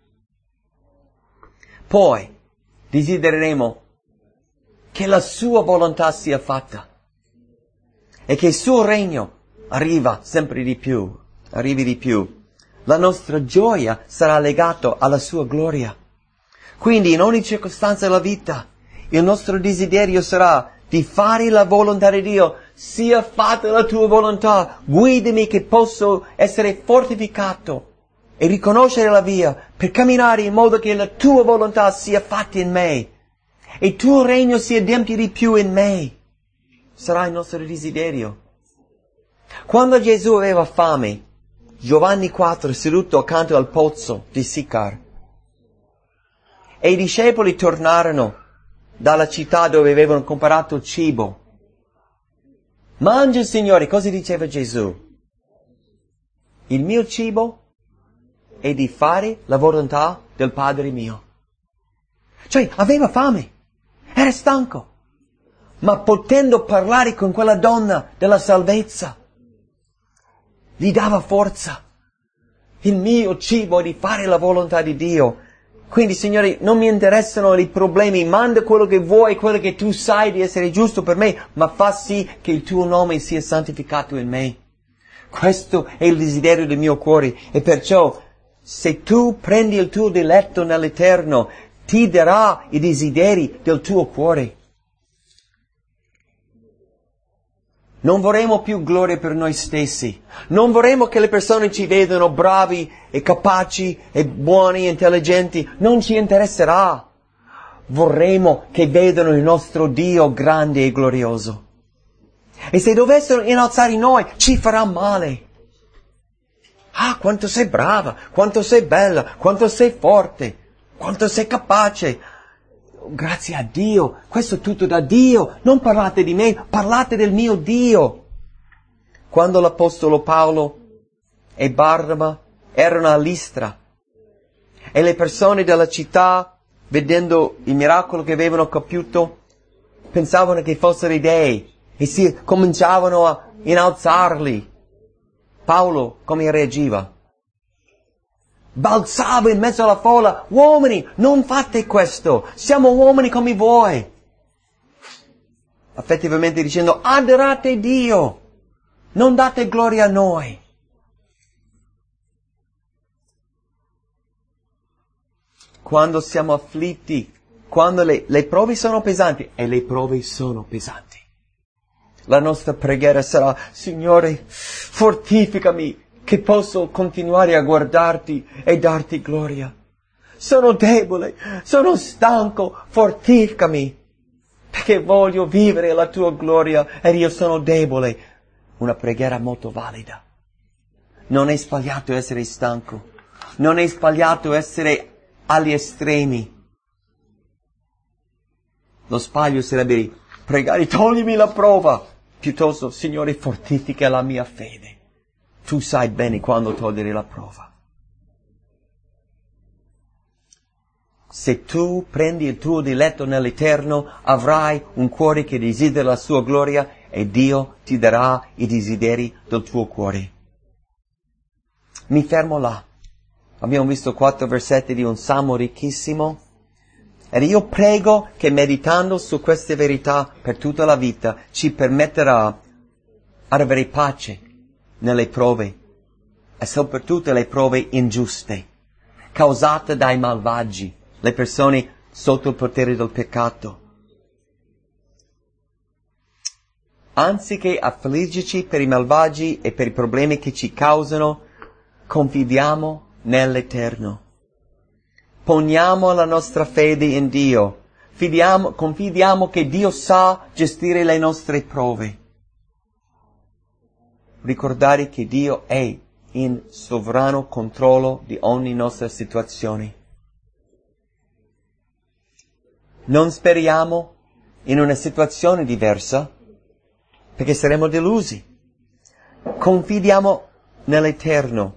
Poi, desidereremo che la sua volontà sia fatta e che il suo regno arrivi di più. La nostra gioia sarà legata alla sua gloria. Quindi in ogni circostanza della vita il nostro desiderio sarà di fare la volontà di Dio. Sia fatta la tua volontà, guidami che posso essere fortificato e riconoscere la via per camminare in modo che la tua volontà sia fatta in me e il tuo regno si adempie di più in me. Sarà il nostro desiderio. Quando Gesù aveva fame, Giovanni 4, seduto accanto al pozzo di Sicar, e i discepoli tornarono dalla città dove avevano comprato cibo. Mangia, Signore, cosa diceva Gesù? Il mio cibo è di fare la volontà del Padre mio. Cioè, aveva fame, era stanco, ma potendo parlare con quella donna della salvezza, gli dava forza. Il mio cibo è di fare la volontà di Dio. Quindi, Signore, non mi interessano i problemi, manda quello che vuoi, quello che tu sai di essere giusto per me, ma fa sì che il tuo nome sia santificato in me. Questo è il desiderio del mio cuore e perciò, se tu prendi il tuo diletto nell'Eterno, ti darà i desideri del tuo cuore. Non vorremmo più gloria per noi stessi. Non vorremmo che le persone ci vedano bravi e capaci e buoni e intelligenti. Non ci interesserà. Vorremmo che vedano il nostro Dio grande e glorioso. E se dovessero innalzare noi, ci farà male. Ah, quanto sei brava, quanto sei bella, quanto sei forte, quanto sei capace. Grazie a Dio, questo è tutto da Dio, non parlate di me, parlate del mio Dio. Quando l'Apostolo Paolo e Barnaba erano a Listra e le persone della città, vedendo il miracolo che avevano compiuto, pensavano che fossero dei e cominciavano a innalzarli. Paolo come reagiva? Balzava in mezzo alla folla: uomini, non fate questo, siamo uomini come voi. Effettivamente dicendo: adorate Dio, non date gloria a noi. quando siamo afflitti, quando le prove sono pesanti, e le prove sono pesanti. La nostra preghiera sarà: Signore, fortificami, che posso continuare a guardarti e darti gloria. Sono debole, sono stanco, fortificami, perché voglio vivere la tua gloria ed io sono debole. Una preghiera molto valida. Non è sbagliato essere stanco, non è sbagliato essere agli estremi. Lo sbaglio sarebbe pregare: toglimi la prova, piuttosto: Signore, fortifica la mia fede. Tu sai bene quando togliere la prova. Se tu prendi il tuo diletto nell'Eterno, avrai un cuore che desidera la sua gloria e Dio ti darà i desideri del tuo cuore. Mi fermo là. Abbiamo visto 4 versetti di un salmo ricchissimo. Ed io prego che meditando su queste verità per tutta la vita ci permetterà ad avere pace nelle prove e soprattutto le prove ingiuste, causate dai malvagi, le persone sotto il potere del peccato. Anziché affliggerci per i malvagi e per i problemi che ci causano, confidiamo nell'Eterno. Poniamo la nostra fede in Dio. Confidiamo che Dio sa gestire le nostre prove. Ricordare che Dio è in sovrano controllo di ogni nostra situazione. Non speriamo in una situazione diversa, perché saremo delusi. Confidiamo nell'Eterno.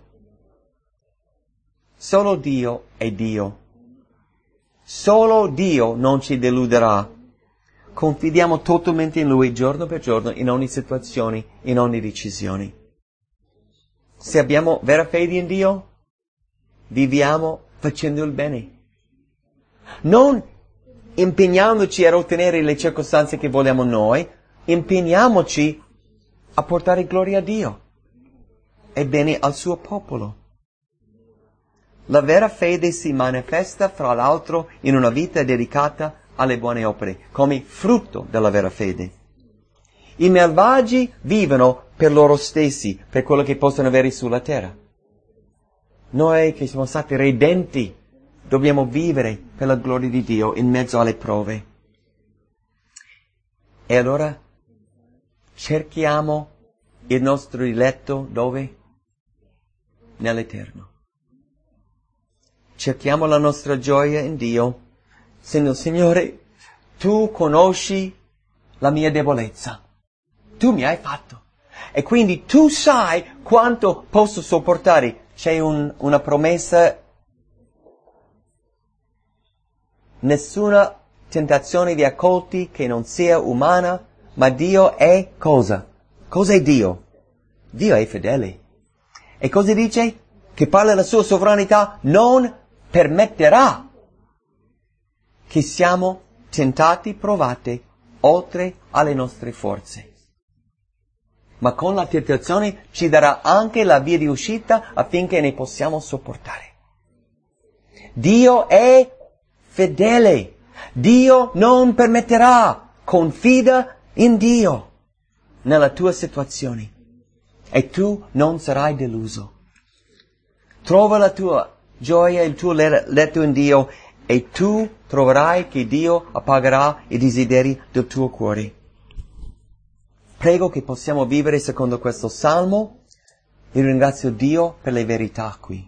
Solo Dio è Dio. Solo Dio non ci deluderà. Confidiamo totalmente in Lui giorno per giorno, in ogni situazione, in ogni decisione. Se abbiamo vera fede in Dio, viviamo facendo il bene. Non impegnandoci a ottenere le circostanze che vogliamo noi, impegniamoci a portare gloria a Dio e bene al suo popolo. La vera fede si manifesta, fra l'altro, in una vita dedicata alle buone opere, come frutto della vera fede. I malvagi vivono per loro stessi, per quello che possono avere sulla terra. Noi che siamo stati redenti, dobbiamo vivere per la gloria di Dio in mezzo alle prove. E allora cerchiamo il nostro diletto dove? Nell'Eterno. Cerchiamo la nostra gioia in Dio, dicendo: Signore, Tu conosci la mia debolezza. Tu mi hai fatto. E quindi Tu sai quanto posso sopportare. C'è una promessa: nessuna tentazione vi accolti che non sia umana, ma Dio è cosa? Cosa è Dio? Dio è fedele. E cosa dice? Che parla della sua sovranità, non permetterà che siamo tentati, provate, oltre alle nostre forze. Ma con la tentazione ci darà anche la via di uscita affinché ne possiamo sopportare. Dio è fedele. Dio non permetterà. Confida in Dio nella tua situazione e tu non sarai deluso. Trova la tua gioia, il tuo letto in Dio e tu troverai che Dio appagherà i desideri del tuo cuore. Prego che possiamo vivere secondo questo salmo e ringrazio Dio per le verità qui.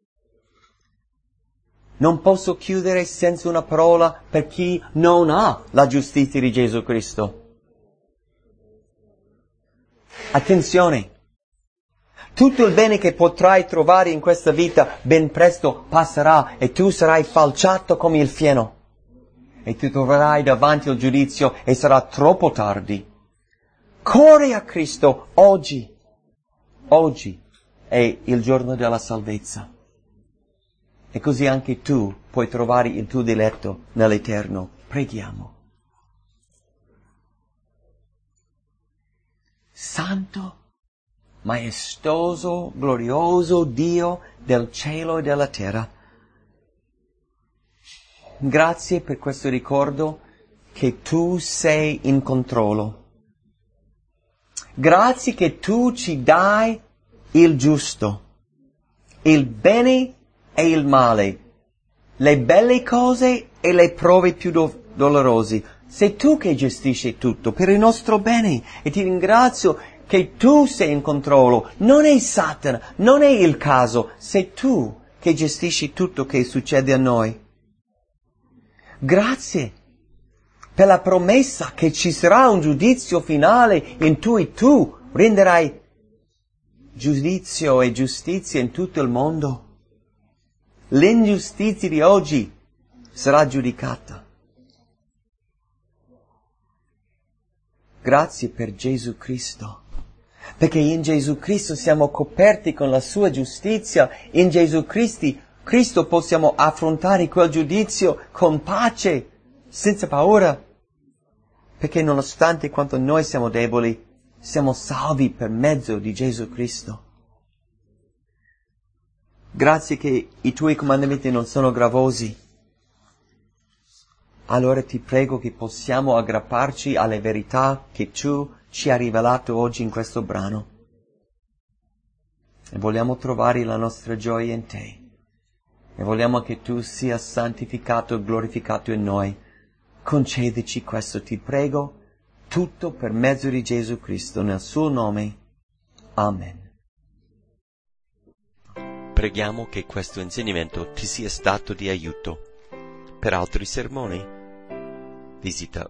Non posso chiudere senza una parola per chi non ha la giustizia di Gesù Cristo. Attenzione! Tutto il bene che potrai trovare in questa vita ben presto passerà e tu sarai falciato come il fieno. E ti troverai davanti al giudizio e sarà troppo tardi. Corri a Cristo oggi. Oggi è il giorno della salvezza. E così anche tu puoi trovare il tuo diletto nell'Eterno. Preghiamo. Santo, maestoso, glorioso Dio del cielo e della terra, Grazie per questo ricordo che tu sei in controllo. Grazie che tu ci dai il giusto, il bene e il male, le belle cose e le prove più dolorose. Sei tu che gestisci tutto per il nostro bene e ti ringrazio che tu sei in controllo. Non è Satana, non è il caso, sei tu che gestisci tutto che succede a noi. Grazie per la promessa che ci sarà un giudizio finale in cui tu renderai giudizio e giustizia in tutto il mondo. L'ingiustizia di oggi sarà giudicata. Grazie per Gesù Cristo, perché in Gesù Cristo siamo coperti con la sua giustizia. In Gesù Cristo possiamo affrontare quel giudizio con pace, senza paura, perché nonostante quanto noi siamo deboli, siamo salvi per mezzo di Gesù Cristo. Grazie che i tuoi comandamenti non sono gravosi. Allora ti prego che possiamo aggrapparci alle verità che tu ci hai rivelato oggi in questo brano. E vogliamo trovare la nostra gioia in te. E vogliamo che tu sia santificato e glorificato in noi. Concedici questo, ti prego, tutto per mezzo di Gesù Cristo, nel suo nome. Amen. Preghiamo che questo insegnamento ti sia stato di aiuto. Per altri sermoni, visita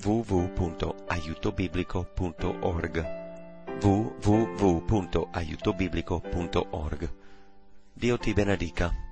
www.aiutobiblico.org www.aiutobiblico.org. Dio ti benedica.